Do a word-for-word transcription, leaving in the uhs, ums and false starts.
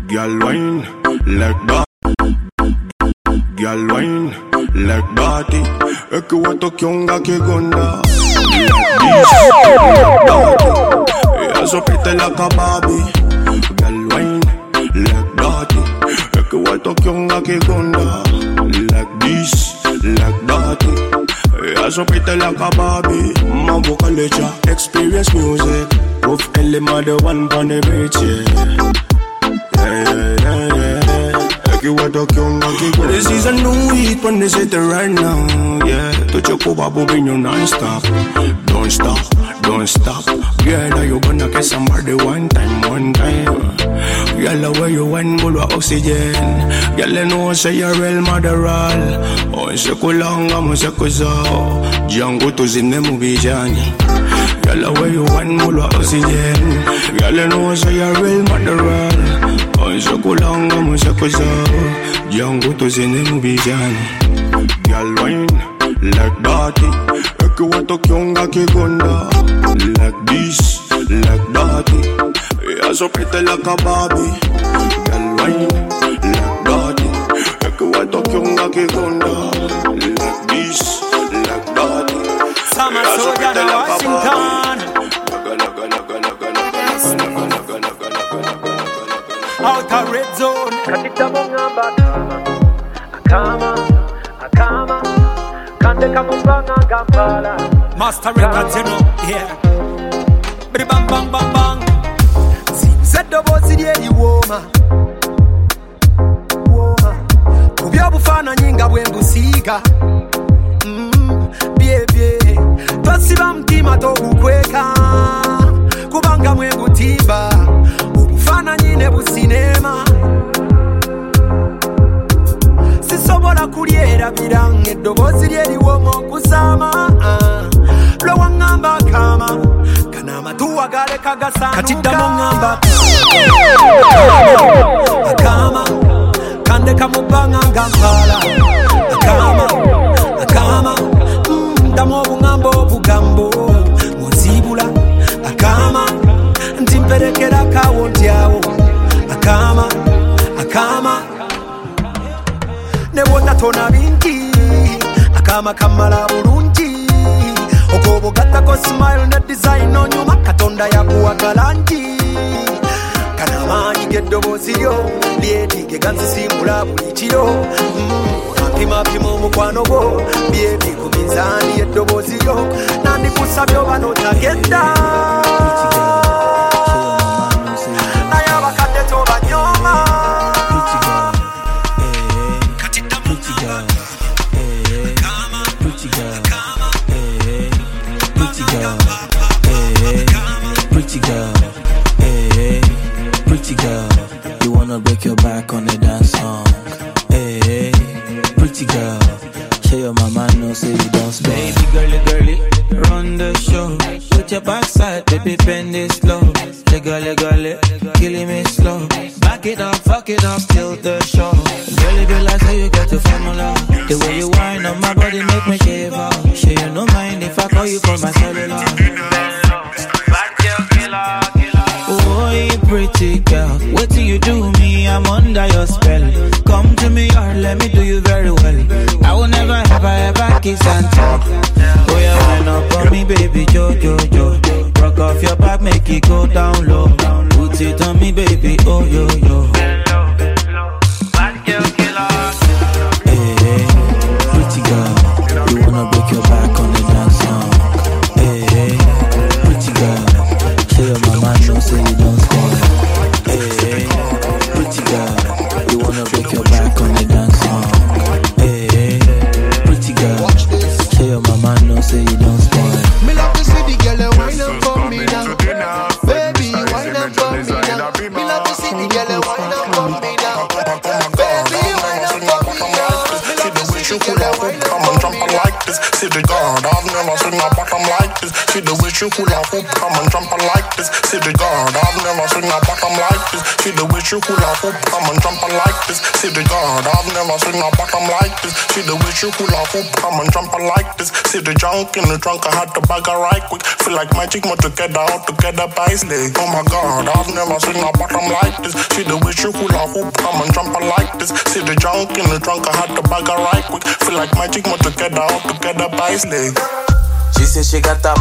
Girl wine, like that. Girl wine, like body. Eke wato kyonga kigonda. Yeah, so pretty like a Barbie. Girl wine, like body. Eke wato kyonga kigonda. Like this, like that. Yeah, so pretty like a Barbie. Mambo culture, experience music. Of element the one on the beach, yeah. Yeah, yeah, yeah, yeah. This is a new hit when they say it right now, yeah. Touch your cover, bobbing you non-stop. Don't stop, don't stop. Yeah, now you gonna kiss somebody one time, one time. Girl, where you went, full of oxygen. Girl, you know say you're real motherall. Oh, say kulanga, mo say kuzo. Django to zine movie Johnny. Girl, where you went, full of oxygen. Girl, you know say you're real motherall. Oh, say kulanga, mo say kuzo. Django to zine movie Johnny. Girl, wine like body. Eke wato kyonga kigonda. Like this, like that. Yeah, so pretty like a Barbie. Girl wine, like body. Eke wato kyonga kigonda. Like this, like that. Summer yeah, so soldier pretty in like Washington. Outer red zone. Katika mongamba Akama, Akama Kande kamubanga Kampala. Master Records, you know, yeah. Bidi bang bang bang bang. Zedo bozi die iwoma. Woma. Kubya bufana nyinga bwembusiga. Mm, bie bie. Twasiba mtima tokukweka. Kubanga mwengutimba. Ubufana nyine businema. Sisobola kulyera birange dobozi die iwoma kusama. Lo wangamba kama kana matuwa gale kagasanuka katida mongamba akama kande kamubanga Kampala akama akama ndamo bungambo bugambo muzibula akama ntimperekera kawo ndyawo akama akama nebona tona binti akama kamala bulungi okobo gata ko smile na design onyuma katonda ya kuwagalanji kana manyi geddobozi yo lieti ke ganzi simula buli kiro pima pima omukwano gwo byebi ku mizani eddobozi yo nandi kusabyo bano tagenda naye abakadde tobanyoma Pretty girl, hey, pretty girl, you wanna break your back on the dance song, hey, pretty girl, show your mama no say you don't spend. Baby girly, girly, run the show, put your backside, baby bend it slow, legally, girly, killing me slow, back it up, fuck it up, till the show, girly, girl, I say you got the formula, the way you whine on my body make me shiver, sure you no mind if I call you for my cellular. Oh, you pretty girl, what do you do me? I'm under your spell. Come to me or let me do you very well. I will never ever ever kiss and tell. Oh, yeah, wind up on me, baby, jo, jo, jo. Rock off your back, make it go down low. Put it on me, baby, oh, yo, yo. Hey, hey, pretty girl, you wanna break your back on the dance song. Hey, hey, pretty girl. Show your mama no say you don't spoil. Hey, hey, pretty girl, you wanna break your back on the dance song. Hey, hey, pretty girl, show your mama no say you don't spoil. Me love to see the girl wine up for me now, baby wine up for me now. Me love to see the girl wine up for me now, baby wine up for me now. See the way she could have come and jump like this. See the girl I've never seen a bottom like this. See the way she hula hoop, come and jump like this. See the God, I've never seen a bottom like this. See the way she hula hoop, come and jump like this. See the God, I've never seen a bottom like this. See the way she hula hoop, come and jump like this. See the junk in the trunk, I had to bag her right quick. Feel like magic, more together, all together by slay. Oh my God, I've never seen a bottom like this. See the way she hula hoop, come and jump like this. See the junk in the trunk, I had to bag her right quick. Feel like magic, more together, all together by slay. She said she got that